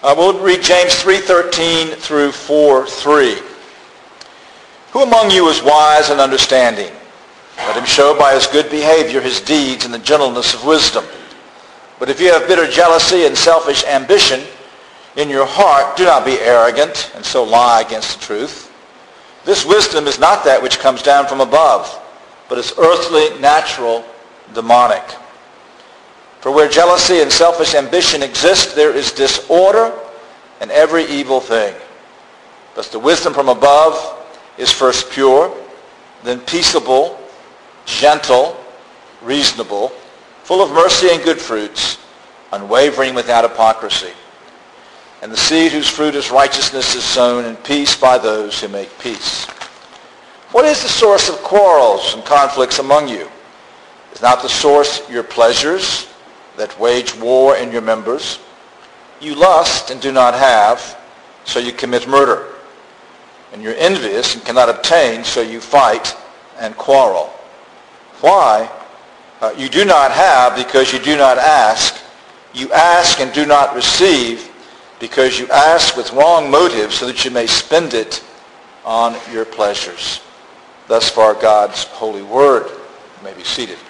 We'll read James 3:13 through 4:3. Who among you is wise and understanding? Let him show by his good behavior his deeds in the gentleness of wisdom. But if you have bitter jealousy and selfish ambition in your heart, do not be arrogant and so lie against the truth. This wisdom is not that which comes down from above, but is earthly, natural, demonic. For where jealousy and selfish ambition exist, there is disorder and every evil thing. But the wisdom from above is first pure, then peaceable, gentle, reasonable, full of mercy and good fruits, unwavering without hypocrisy. And the seed whose fruit is righteousness is sown in peace by those who make peace. What is the source of quarrels and conflicts among you? Is not the source your pleasures that wage war in your members? You lust and do not have, so you commit murder. And you're envious and cannot obtain, so you fight and quarrel. Why? You do not have because you do not ask. You ask and do not receive because you ask with wrong motives so that you may spend it on your pleasures. Thus far God's holy word. You may be seated.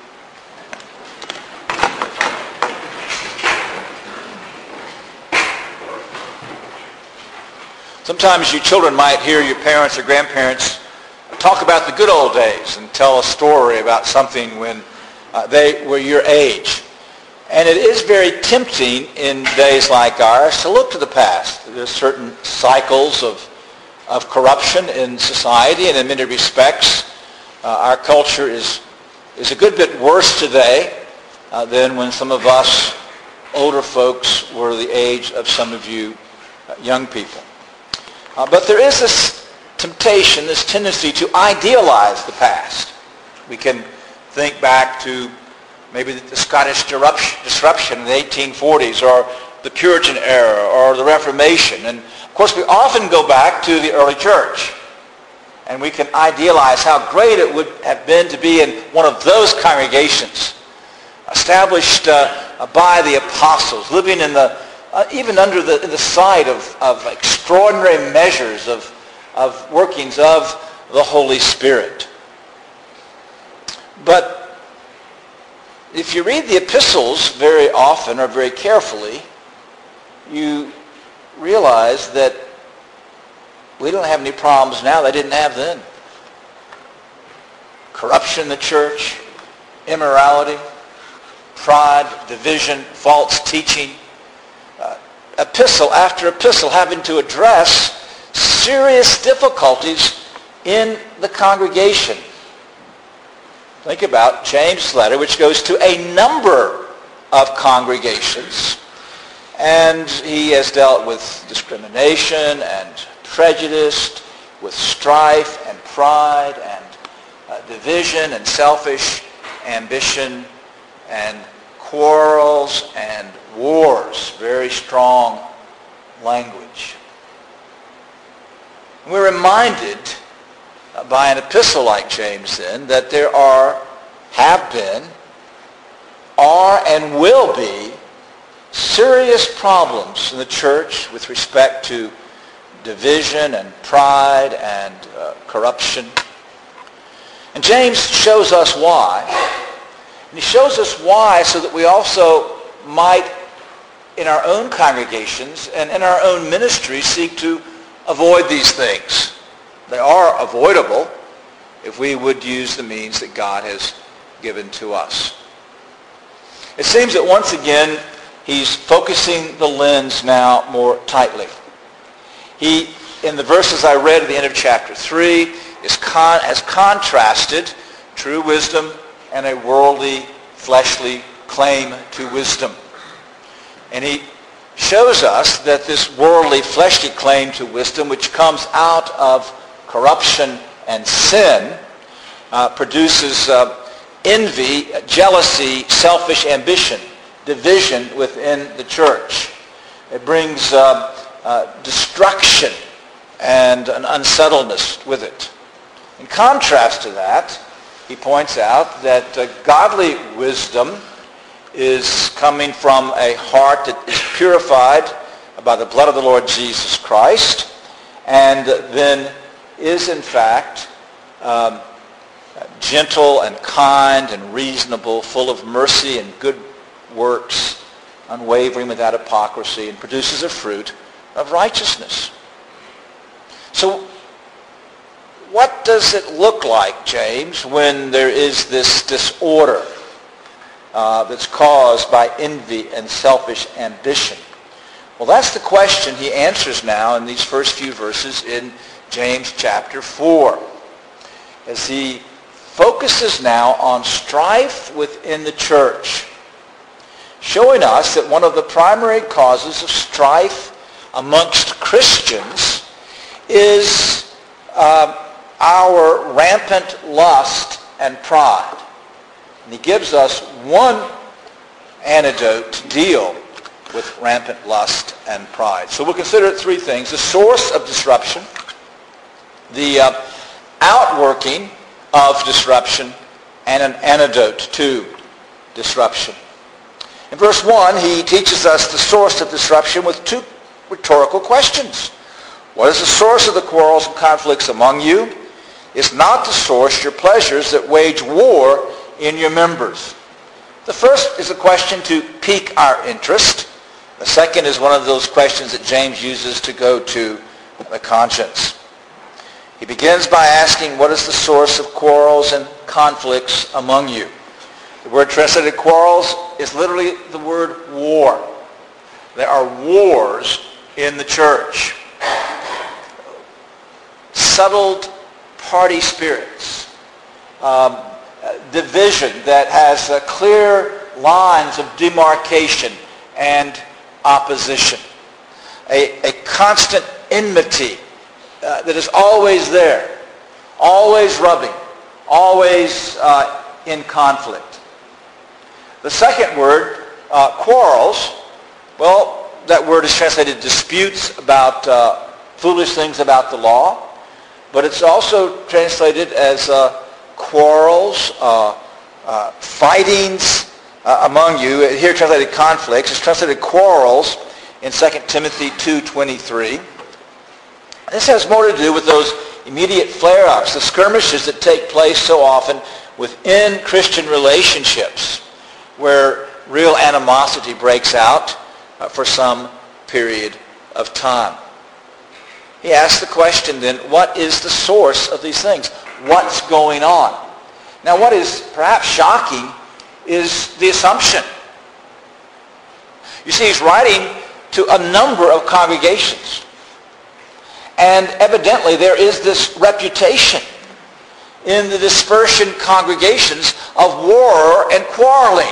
Sometimes you children might hear your parents or grandparents talk about the good old days and tell a story about something when they were your age. And it is very tempting in days like ours to look to the past. There's certain cycles of corruption in society, and in many respects, our culture is a good bit worse today than when some of us older folks were the age of some of you young people. But there is this temptation, this tendency to idealize the past. We can think back to maybe the Scottish disruption in the 1840s, or the Puritan era, or the Reformation. And of course we often go back to the early church. And we can idealize how great it would have been to be in one of those congregations, established by the apostles, living in the even under the sight of extraordinary measures of workings of the Holy Spirit. But if you read the epistles very often or very carefully, you realize that we don't have any problems now they didn't have then. Corruption in the church, immorality, pride, division, false teaching, epistle after epistle having to address serious difficulties in the congregation. Think about James' letter, which goes to a number of congregations. And he has dealt with discrimination and prejudice, with strife and pride and division and selfish ambition and quarrels and wars. Very strong language. We're reminded by an epistle like James then that there have been, are, and will be serious problems in the church with respect to division and pride and corruption. And James shows us why. And he shows us why so that we also might, in our own congregations and in our own ministry, seek to avoid these things. They are avoidable if we would use the means that God has given to us. It seems that once again, he's focusing the lens now more tightly. He, in the verses I read at the end of chapter 3, has contrasted true wisdom and a worldly, fleshly claim to wisdom. And he shows us that this worldly, fleshly claim to wisdom, which comes out of corruption and sin, produces envy, jealousy, selfish ambition, division within the church. It brings destruction and an unsettledness with it. In contrast to that, he points out that godly wisdom is coming from a heart that is purified by the blood of the Lord Jesus Christ, and then is in fact gentle and kind and reasonable, full of mercy and good works, unwavering without hypocrisy, and produces a fruit of righteousness. So what does it look like, James, when there is this disorder that's caused by envy and selfish ambition? Well, that's the question he answers now in these first few verses in James chapter 4, as he focuses now on strife within the church, showing us that one of the primary causes of strife amongst Christians is our rampant lust and pride. And he gives us one antidote to deal with rampant lust and pride. So we'll consider three things: the source of disruption, the outworking of disruption, and an antidote to disruption. In verse 1, he teaches us the source of disruption with two rhetorical questions. What is the source of the quarrels and conflicts among you? Is not the source your pleasures that wage war in your members? The first is a question to pique our interest. The second is one of those questions that James uses to go to the conscience. He begins by asking, what is the source of quarrels and conflicts among you? The word translated quarrels is literally the word war. There are wars in the church. Settled party spirits. Division that has clear lines of demarcation and opposition. A constant enmity that is always there, always rubbing, always in conflict. The second word, quarrels, well, that word is translated disputes about foolish things about the law, but it's also translated as quarrels, fightings among you. Here translated conflicts. It's translated quarrels in 2 Timothy 2:23. This has more to do with those immediate flare-ups, the skirmishes that take place so often within Christian relationships, where real animosity breaks out for some period of time. He asks the question then, what is the source of these things? What's going on? Now, what is perhaps shocking is the assumption. You see, he's writing to a number of congregations. And evidently there is this reputation in the dispersion congregations of war and quarreling.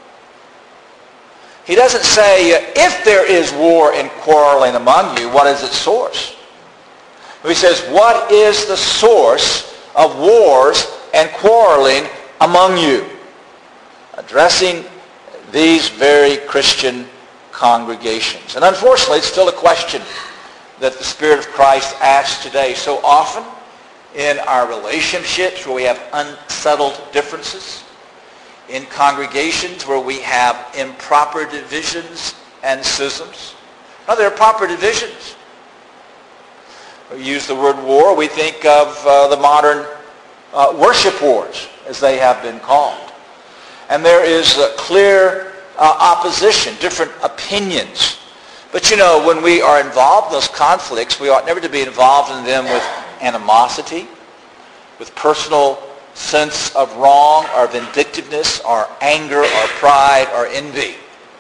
He doesn't say, if there is war and quarreling among you, what is its source? He says, what is the source of wars and quarreling among you? Addressing these very Christian congregations. And unfortunately, it's still a question that the Spirit of Christ asks today so often in our relationships where we have unsettled differences, in congregations where we have improper divisions and schisms. Now, there are proper divisions. We use the word war, we think of the modern worship wars, as they have been called. And there is a clear opposition, different opinions. But you know, when we are involved in those conflicts, we ought never to be involved in them with animosity, with personal sense of wrong, or vindictiveness, or anger, or pride, or envy.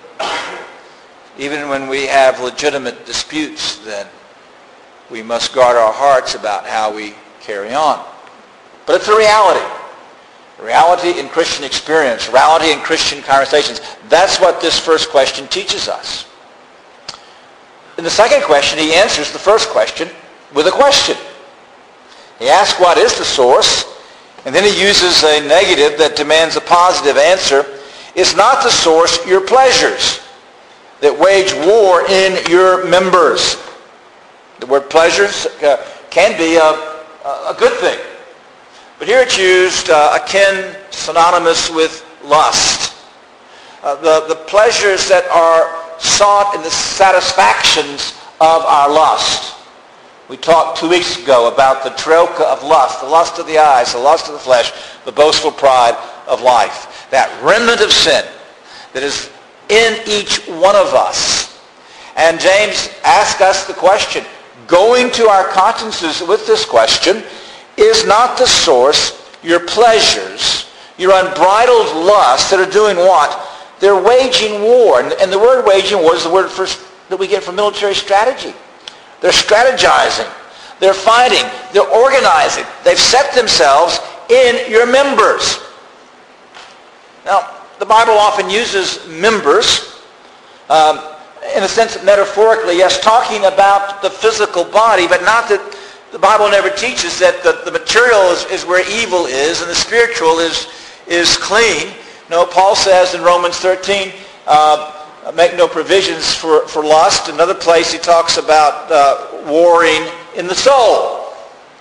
Even when we have legitimate disputes, then we must guard our hearts about how we carry on. But it's a reality. Reality in Christian experience, reality in Christian conversations. That's what this first question teaches us. In the second question, he answers the first question with a question. He asks, what is the source? And then he uses a negative that demands a positive answer. Is not the source your pleasures that wage war in your members? The word pleasures can be a good thing. But here it's used synonymous with lust. The pleasures that are sought in the satisfactions of our lust. We talked 2 weeks ago about the troika of lust, the lust of the eyes, the lust of the flesh, the boastful pride of life. That remnant of sin that is in each one of us. And James asks us the question, going to our consciences with this question, is not the source your pleasures, your unbridled lusts that are doing what? They're waging war. And the word waging war is the word first that we get from military strategy. They're strategizing. They're fighting. They're organizing. They've set themselves in your members. Now, the Bible often uses members in a sense metaphorically, yes, talking about the physical body, but not that the Bible never teaches that the material is where evil is and the spiritual is clean. No, Paul says in Romans 13, make no provisions for lust. Another place he talks about warring in the soul.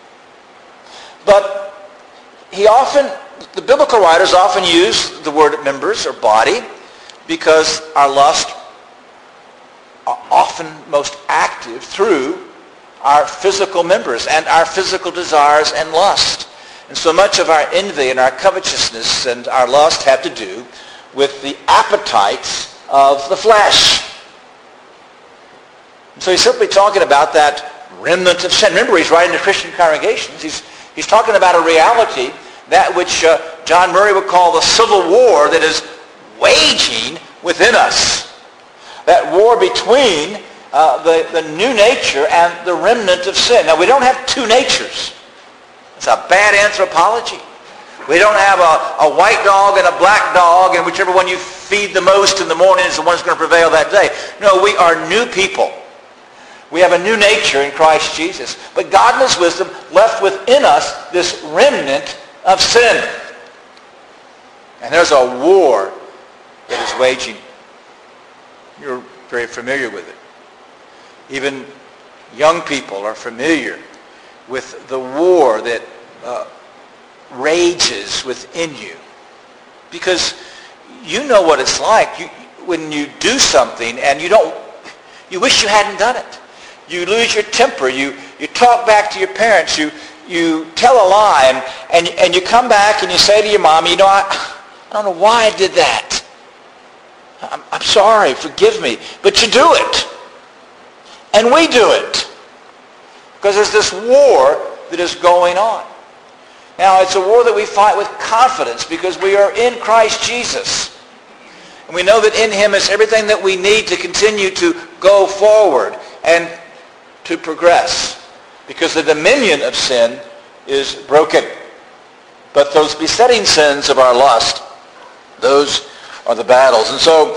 But the biblical writers often use the word members or body because our lust are often most active through our physical members and our physical desires and lust. And so much of our envy and our covetousness and our lust have to do with the appetites of the flesh. And so he's simply talking about that remnant of sin. Remember, he's writing to Christian congregations. He's talking about a reality, that which John Murray would call the civil war that is waging within us. That war between the new nature and the remnant of sin. Now, we don't have two natures. It's a bad anthropology. We don't have a white dog and a black dog, and whichever one you feed the most in the morning is the one that's going to prevail that day. No, we are new people. We have a new nature in Christ Jesus. But God in his wisdom left within us this remnant of sin. And there's a war that is waging. You're very familiar with it. Even young people are familiar with the war that rages within you. Because you know what it's like when you do something and you wish you hadn't done it. You lose your temper. You talk back to your parents. You tell a lie and you come back and you say to your mom, I don't know why I did that. I'm sorry, forgive me. But you do it. And we do it. Because there's this war that is going on. Now, it's a war that we fight with confidence because we are in Christ Jesus. And we know that in him is everything that we need to continue to go forward and to progress. Because the dominion of sin is broken. But those besetting sins of our lust, those are the battles. And so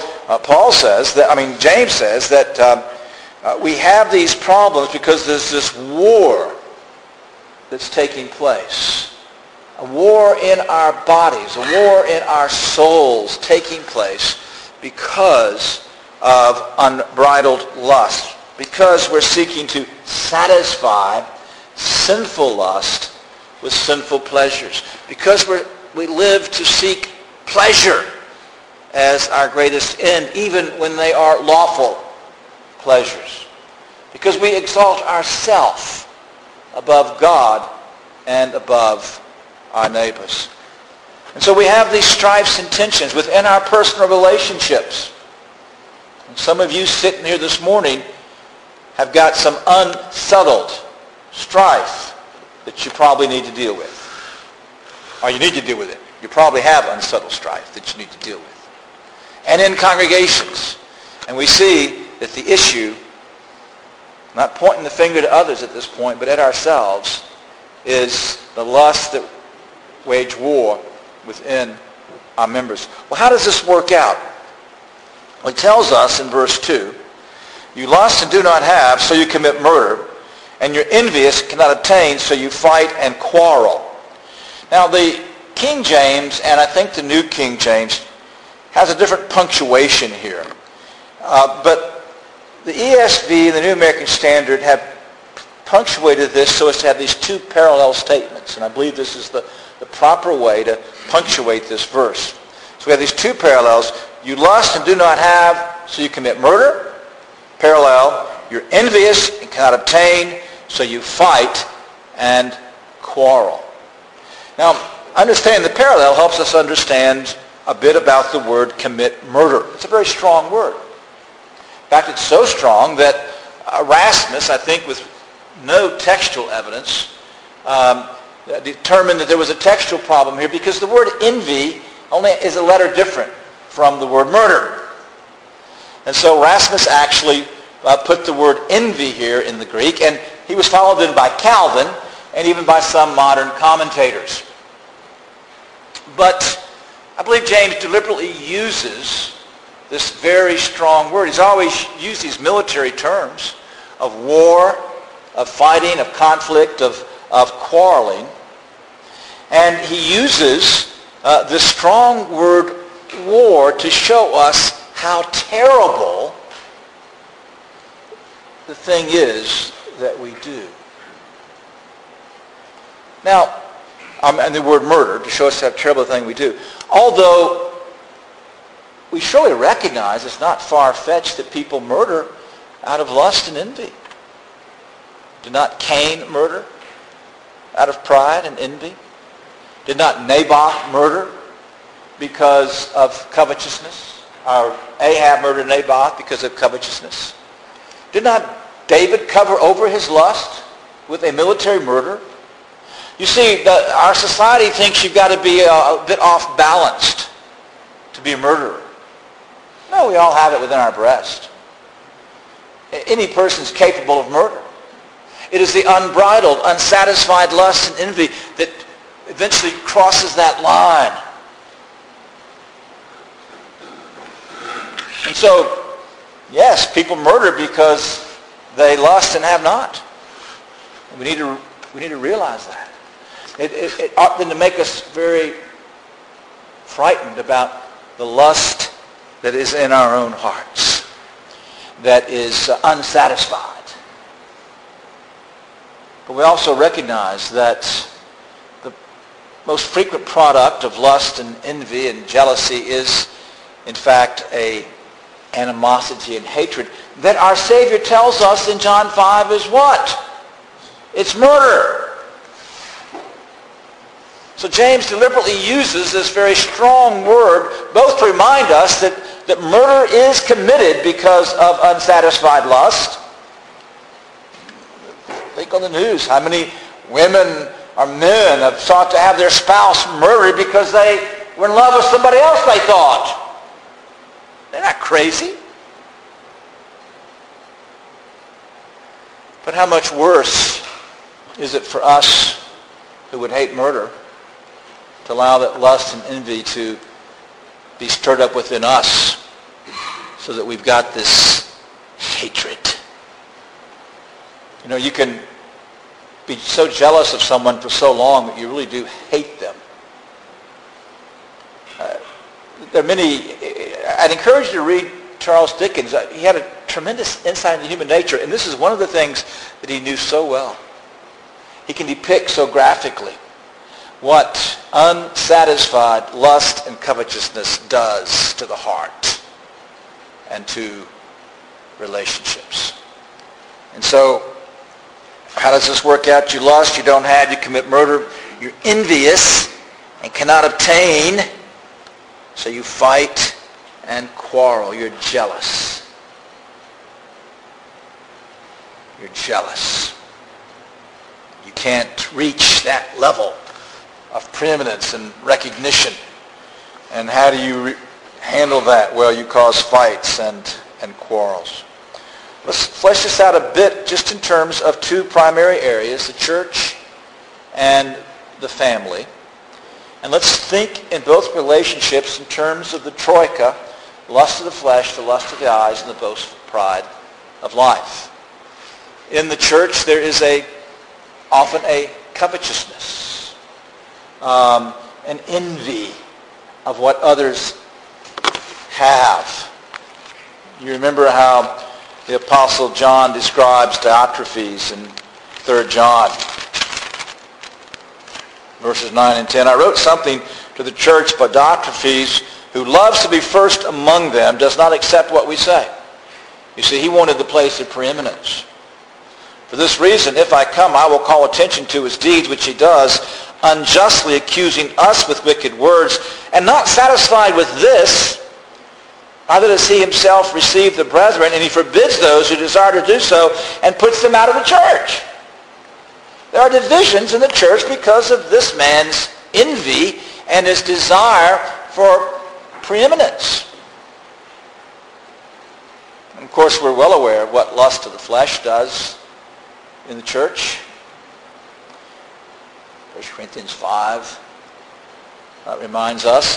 James says that we have these problems because there's this war that's taking place. A war in our bodies, a war in our souls taking place because of unbridled lust. Because we're seeking to satisfy sinful lust with sinful pleasures. Because we live to seek pleasure as our greatest end, even when they are lawful pleasures. Because we exalt ourselves above God and above our neighbors. And so we have these strifes and tensions within our personal relationships. And some of you sitting here this morning have got some unsettled strife that you probably need to deal with. Or you need to deal with it. You probably have unsettled strife that you need to deal with. And in congregations. And we see that the issue, not pointing the finger to others at this point, but at ourselves, is the lust that wage war within our members. Well, how does this work out? Well, it tells us in verse 2, you lust and do not have, so you commit murder, and you're envious, cannot obtain, so you fight and quarrel. Now, the King James, and I think the New King James, has a different punctuation here. But the ESV and the New American Standard have punctuated this so as to have these two parallel statements. And I believe this is the proper way to punctuate this verse. So we have these two parallels. You lust and do not have, so you commit murder. Parallel, you're envious and cannot obtain, so you fight and quarrel. Now, understanding the parallel helps us understand a bit about the word commit murder. It's a very strong word. In fact, it's so strong that Erasmus, I think with no textual evidence, determined that there was a textual problem here because the word envy only is a letter different from the word murder. And so Erasmus actually put the word envy here in the Greek, and he was followed then by Calvin and even by some modern commentators. But I believe James deliberately uses this very strong word. He's always used these military terms of war, of fighting, of conflict, of quarreling. And he uses this strong word war to show us how terrible the thing is that we do. Now, and the word murder to show us how terrible the thing we do. Although we surely recognize it's not far-fetched that people murder out of lust and envy. Did not Cain murder out of pride and envy? Did not Naboth murder because of covetousness? Or Ahab murdered Naboth because of covetousness? Did not David cover over his lust with a military murder? You see, our society thinks you've got to be a bit off-balanced to be a murderer. No, we all have it within our breast. Any person's capable of murder. It is the unbridled, unsatisfied lust and envy that eventually crosses that line. And so, yes, people murder because they lust and have not. We need to realize that. It ought then to make us very frightened about the lust that is in our own hearts, that is unsatisfied. But we also recognize that the most frequent product of lust and envy and jealousy is, in fact, a animosity and hatred that our Savior tells us in John 5 is what? It's murder. So James deliberately uses this very strong word both to remind us that murder is committed because of unsatisfied lust. Think on the news how many women or men have sought to have their spouse murdered because they were in love with somebody else they thought. They're not crazy. But how much worse is it for us who would hate murder to allow that lust and envy to be stirred up within us so that we've got this hatred. You know, you can be so jealous of someone for so long that you really do hate them. There are many, I'd encourage you to read Charles Dickens. He had a tremendous insight into human nature, and this is one of the things that he knew so well. He can depict so graphically what unsatisfied lust and covetousness does to the heart and to relationships. And so, how does this work out? You lust, you don't have, you commit murder, you're envious and cannot obtain, so you fight and quarrel. You're jealous. You're jealous. You can't reach that level of preeminence and recognition. And how do you handle that? Well, you cause fights and quarrels. Let's flesh this out a bit just in terms of two primary areas, the church and the family. And let's think in both relationships in terms of the troika, lust of the flesh, the lust of the eyes, and the boastful pride of life. In the church, there is often a covetousness, an envy of what others have. You remember how the Apostle John describes Diotrephes in 3 John, verses 9 and 10. I wrote something to the church, but Diotrephes, who loves to be first among them, does not accept what we say. You see, he wanted the place of preeminence. For this reason, if I come, I will call attention to his deeds, which he does, unjustly accusing us with wicked words, and not satisfied with this, neither does he himself receive the brethren, and he forbids those who desire to do so, and puts them out of the church. There are divisions in the church because of this man's envy and his desire for preeminence. And of course, we're well aware of what lust of the flesh does in the church. 1 Corinthians 5 reminds us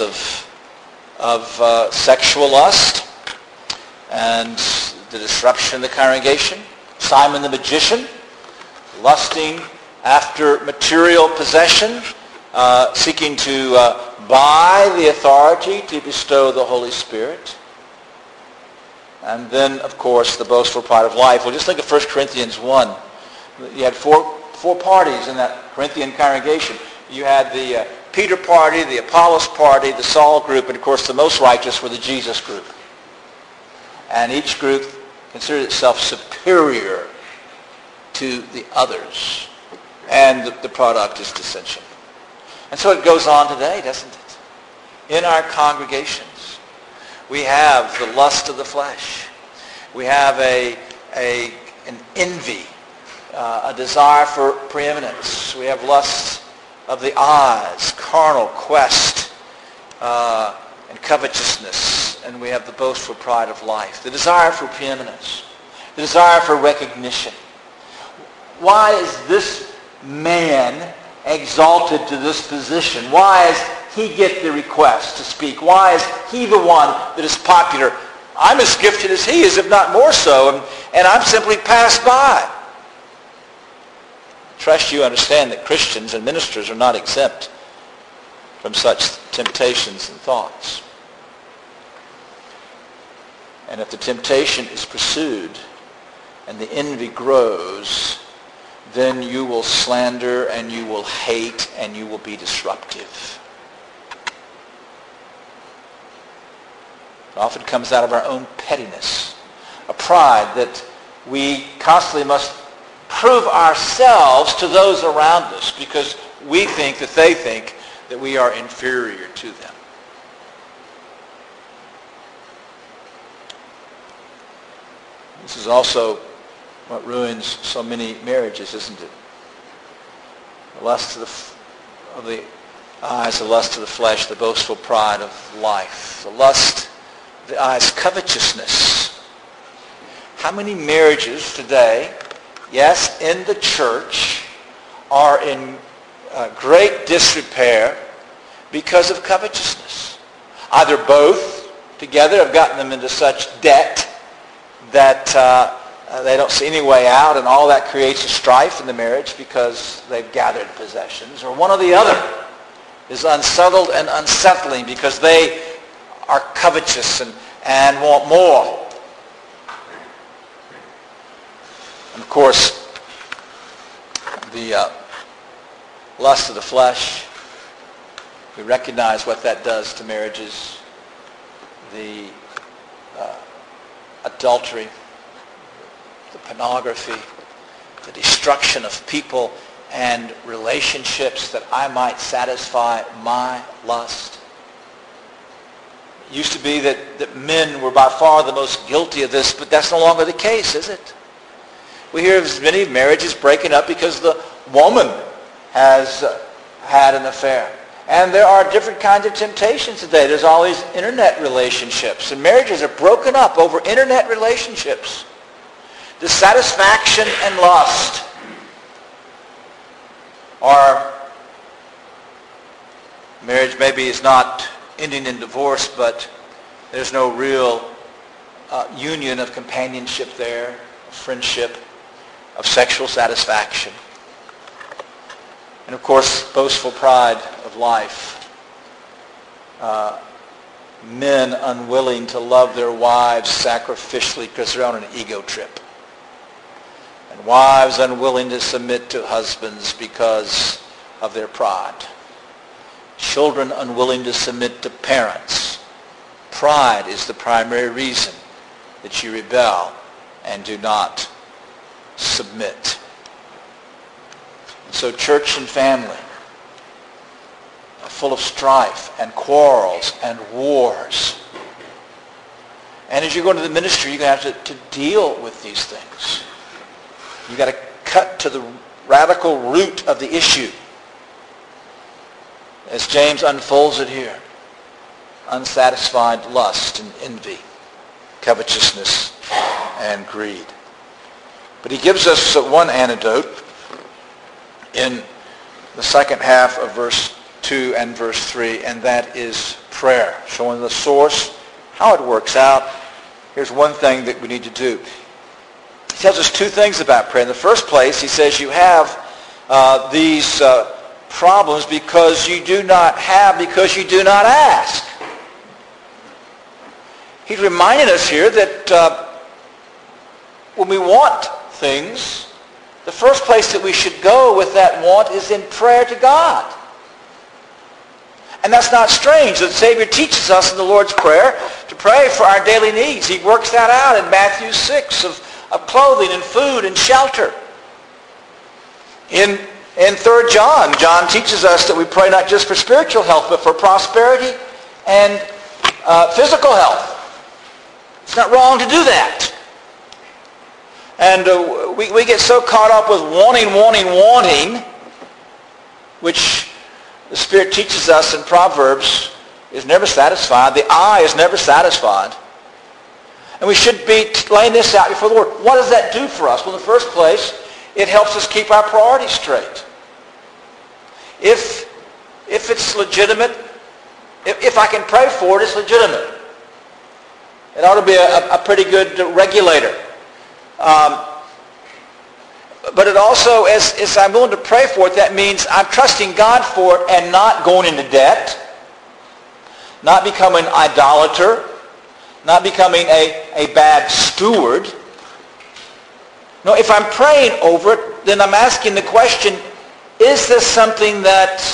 of sexual lust and the disruption of the congregation. Simon the magician, lusting after material possession, seeking to buy the authority to bestow the Holy Spirit. And then, of course, the boastful pride of life. Well, just think of 1 Corinthians 1. You had four parties in that Corinthian congregation. You had the Peter party, the Apollos party, the Saul group, and of course the most righteous were the Jesus group. And each group considered itself superior to the others. And the product is dissension. And so it goes on today, doesn't it? In our congregations, we have the lust of the flesh. We have an envy, a desire for preeminence. We have lust of the eyes, carnal quest, and covetousness. And we have the boastful pride of life, the desire for preeminence, the desire for recognition. Why is this man exalted to this position? Why does he get the request to speak? Why is he the one that is popular? I'm as gifted as he is, if not more so, and I'm simply passed by. I trust you understand that Christians and ministers are not exempt from such temptations and thoughts. And if the temptation is pursued and the envy grows, then you will slander and you will hate and you will be disruptive. It often comes out of our own pettiness, a pride that we constantly must prove ourselves to those around us because we think that they think that we are inferior to them. This is also what ruins so many marriages, isn't it? The lust of the eyes, the lust of the flesh, the boastful pride of life, the lust of the eyes, covetousness. How many marriages today, yes, in the church, are in great disrepair because of covetousness? Either both together have gotten them into such debt that they don't see any way out, and all that creates a strife in the marriage because they've gathered possessions. Or one or the other is unsettled and unsettling because they are covetous and want more. And of course, the lust of the flesh, we recognize what that does to marriages. The adultery, the pornography, the destruction of people and relationships that I might satisfy my lust. It used to be that men were by far the most guilty of this, but that's no longer the case, is it? We hear of many marriages breaking up because the woman has had an affair. And there are different kinds of temptations today. There's all these internet relationships, and marriages are broken up over internet relationships. Dissatisfaction and lust are, marriage maybe is not ending in divorce, but there's no real union of companionship there, of friendship, of sexual satisfaction. And of course, boastful pride of life. Men unwilling to love their wives sacrificially because they're on an ego trip. And wives unwilling to submit to husbands because of their pride. Children unwilling to submit to parents Pride is the primary reason that you rebel and do not submit. So church and family are full of strife and quarrels and wars. And as you go into the ministry, you're going to have to deal with these things. You've got to cut to the radical root of the issue. As James unfolds it here, unsatisfied lust and envy, covetousness and greed. But he gives us one antidote in the second half of verse 2 and verse 3, and that is prayer, showing the source, how it works out. Here's one thing that we need to do. He tells us two things about prayer. In the first place, he says you have these problems because you do not have, because you do not ask. He's reminding us here that when we want things, the first place that we should go with that want is in prayer to God. And that's not strange. The Savior teaches us in the Lord's Prayer to pray for our daily needs. He works that out in Matthew 6 of clothing and food and shelter. In 3 John, John teaches us that we pray not just for spiritual health, but for prosperity and physical health. It's not wrong to do that. And we get so caught up with wanting, which the Spirit teaches us in Proverbs is never satisfied. The eye is never satisfied. And we should be laying this out before the Lord. What does that do for us? Well, in the first place, it helps us keep our priorities straight. If it's legitimate, if I can pray for it, it's legitimate. It ought to be a pretty good regulator. But it also, as I'm willing to pray for it, that means I'm trusting God for it and not going into debt, not becoming an idolater, not becoming a bad steward. No, if I'm praying over it, then I'm asking the question, is this something that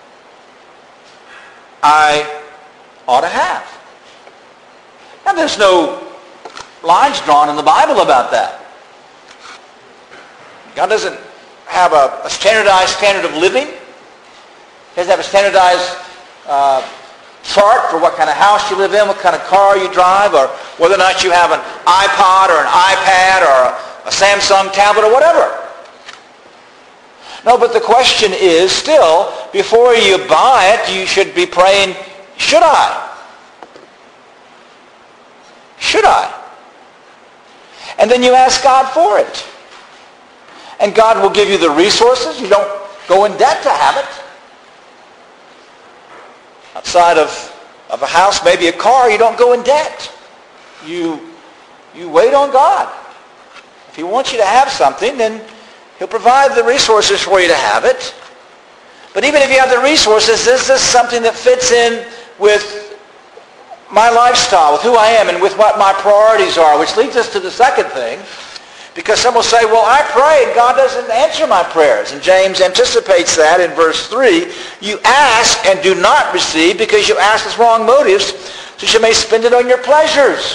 I ought to have? Now, there's no lines drawn in the Bible about that. God doesn't have a standardized standard of living. He doesn't have a standardized chart for what kind of house you live in, what kind of car you drive, or whether or not you have an iPod or an iPad or a Samsung tablet or whatever. No, but the question is still, before you buy it, you should be praying, should I? Should I? And then you ask God for it. And God will give you the resources. You don't go in debt to have it. Outside of a house, maybe a car, you don't go in debt. You wait on God. If he wants you to have something, then he'll provide the resources for you to have it. But even if you have the resources, is this something that fits in with my lifestyle, with who I am, and with what my priorities are? Which leads us to the second thing. Because some will say, well, I pray and God doesn't answer my prayers. And James anticipates that in verse 3. You ask and do not receive because you ask with wrong motives, so you may spend it on your pleasures.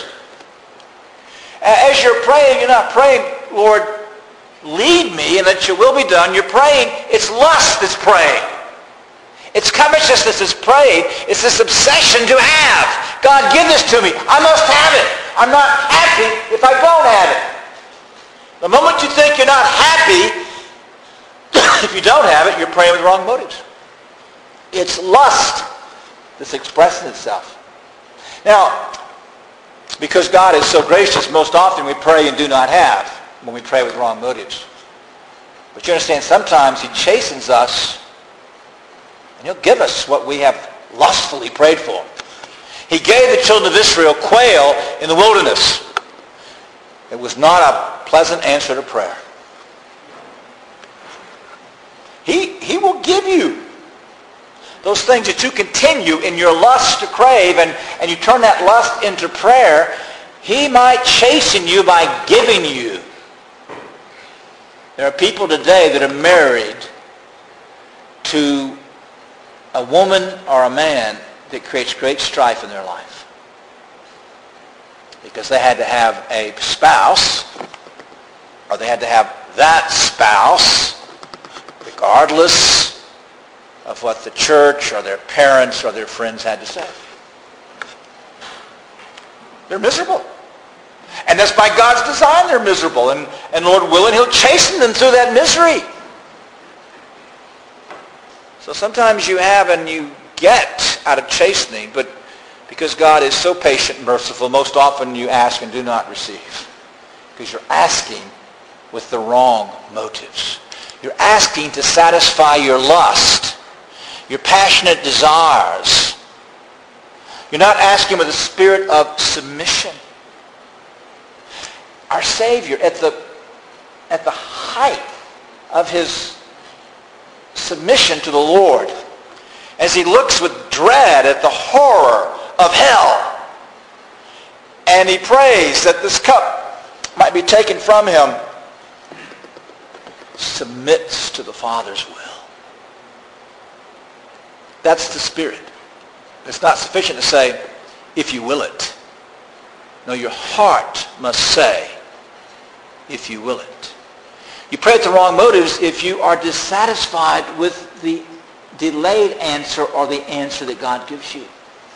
As you're praying, you're not praying, Lord, lead me and that your will be done. You're praying, it's lust that's praying. It's covetousness that's praying. It's this obsession to have. God, give this to me. I must have it. I'm not happy if I don't have it. The moment you think you're not happy, if you don't have it, you're praying with wrong motives. It's lust that's expressing itself. Now, because God is so gracious, most often we pray and do not have when we pray with wrong motives. But you understand, sometimes he chastens us and he'll give us what we have lustfully prayed for. He gave the children of Israel quail in the wilderness. It was not a pleasant answer to prayer. He will give you those things that you continue in your lust to crave, and you turn that lust into prayer. He might chasten you by giving you. There are people today that are married to a woman or a man that creates great strife in their life. because they had to have a spouse, or they had to have that spouse, regardless of what the church or their parents or their friends had to say. They're miserable. And that's by God's design they're miserable. And Lord willing, he'll chasten them through that misery. So sometimes you have and you get out of chastening, but because God is so patient and merciful, most often you ask and do not receive. Because you're asking with the wrong motives. You're asking to satisfy your lust, your passionate desires. You're not asking with a spirit of submission. Our Savior, at the height of his submission to the Lord, as he looks with dread at the horror of hell, and he prays that this cup might be taken from him, submits to the Father's will. That's the Spirit. It's not sufficient to say, if you will it. No, your heart must say, if you will it. You pray with the wrong motives if you are dissatisfied with the delayed answer or the answer that God gives you.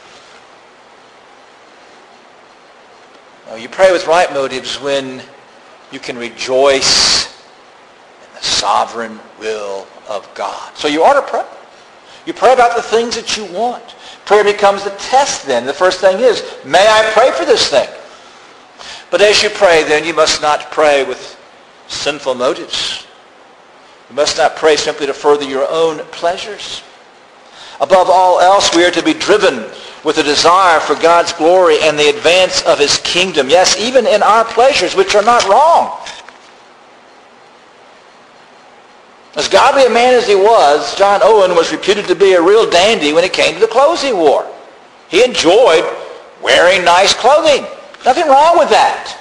No, you pray with right motives when you can rejoice in the sovereign will of God. So you ought to pray. You pray about the things that you want. Prayer becomes the test then. The first thing is, may I pray for this thing? But as you pray, then you must not pray with sinful motives. You must not pray simply to further your own pleasures. Above all else, we are to be driven with a desire for God's glory and the advance of his kingdom. Yes, even in our pleasures, which are not wrong. As godly a man as he was, John Owen was reputed to be a real dandy when it came to the clothes he wore. He enjoyed wearing nice clothing. Nothing wrong with that.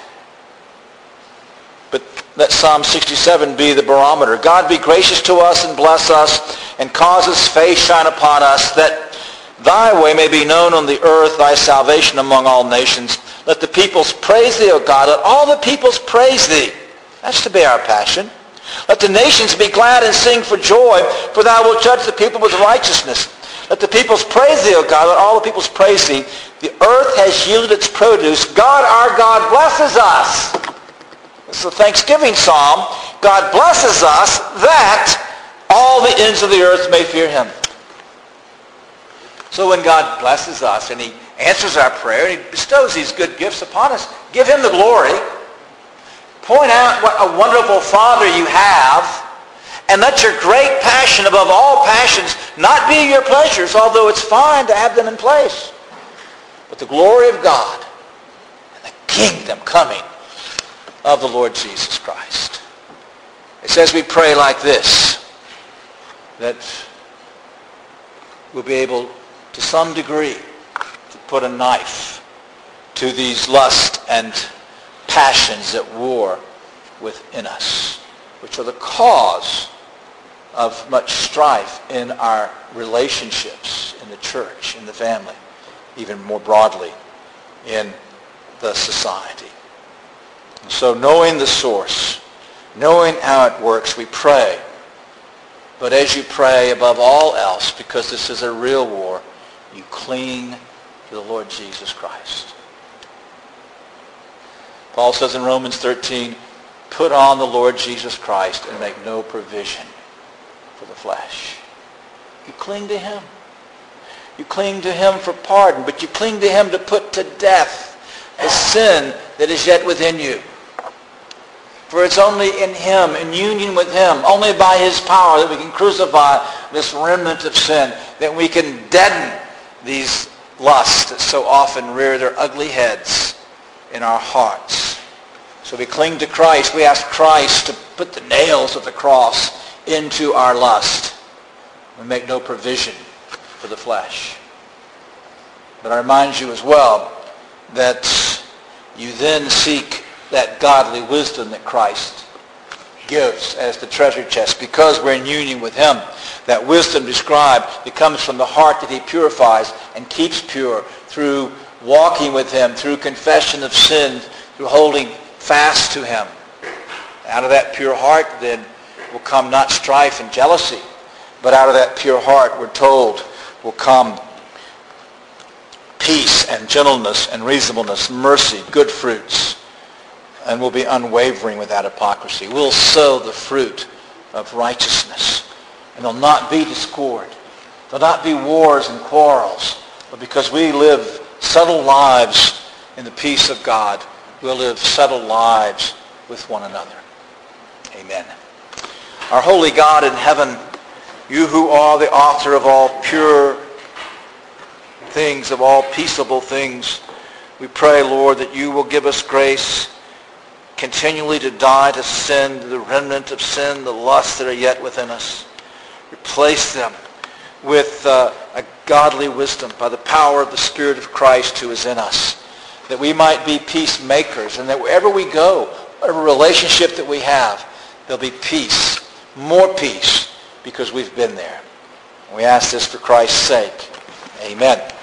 But let Psalm 67 be the barometer. God be gracious to us and bless us and cause his face shine upon us, that thy way may be known on the earth, thy salvation among all nations. Let the peoples praise thee, O God. Let all the peoples praise thee. That's to be our passion. Let the nations be glad and sing for joy, for thou wilt judge the people with righteousness. Let the peoples praise thee, O God. Let all the peoples praise thee. The earth has yielded its produce. God, our God, blesses us. This is a Thanksgiving psalm. God blesses us that all the ends of the earth may fear him. So when God blesses us and he answers our prayer and he bestows these good gifts upon us, give him the glory. Point out what a wonderful Father you have, and let your great passion above all passions not be your pleasures, although it's fine to have them in place, but the glory of God and the kingdom coming of the Lord Jesus Christ. It says we pray like this, that we'll be able to some degree to put a knife to these lusts and passions at war within us, which are the cause of much strife in our relationships in the church, in the family, even more broadly in the society. So knowing the source, knowing how it works, we pray. But as you pray, above all else, because this is a real war, you cling to the Lord Jesus Christ. Paul says in Romans 13, put on the Lord Jesus Christ and make no provision for the flesh. You cling to him. You cling to him for pardon, but you cling to him to put to death the sin that is yet within you. For it's only in him, in union with him, only by his power that we can crucify this remnant of sin, that we can deaden these lusts that so often rear their ugly heads in our hearts. So we cling to Christ. We ask Christ to put the nails of the cross into our lust. We make no provision for the flesh. But I remind you as well that you then seek that godly wisdom that Christ gives as the treasure chest, because we're in union with him. That wisdom described that comes from the heart that he purifies and keeps pure through walking with him through confession of sin, through holding fast to him. Out of that pure heart then will come not strife and jealousy, but out of that pure heart, we're told, will come peace and gentleness and reasonableness, mercy, good fruits, and we'll be unwavering without hypocrisy. We'll sow the fruit of righteousness, and there'll not be discord. There'll not be wars and quarrels, but because we live settled lives in the peace of God, we'll live settled lives with one another. Amen. Our holy God in heaven, you who are the author of all pure things, of all peaceable things, we pray, Lord, that you will give us grace continually to die to sin, to the remnant of sin, the lusts that are yet within us. Replace them with a godly wisdom by the power of the Spirit of Christ who is in us, that we might be peacemakers, and that wherever we go, whatever relationship that we have, there'll be peace, more peace, because we've been there. And we ask this for Christ's sake. Amen.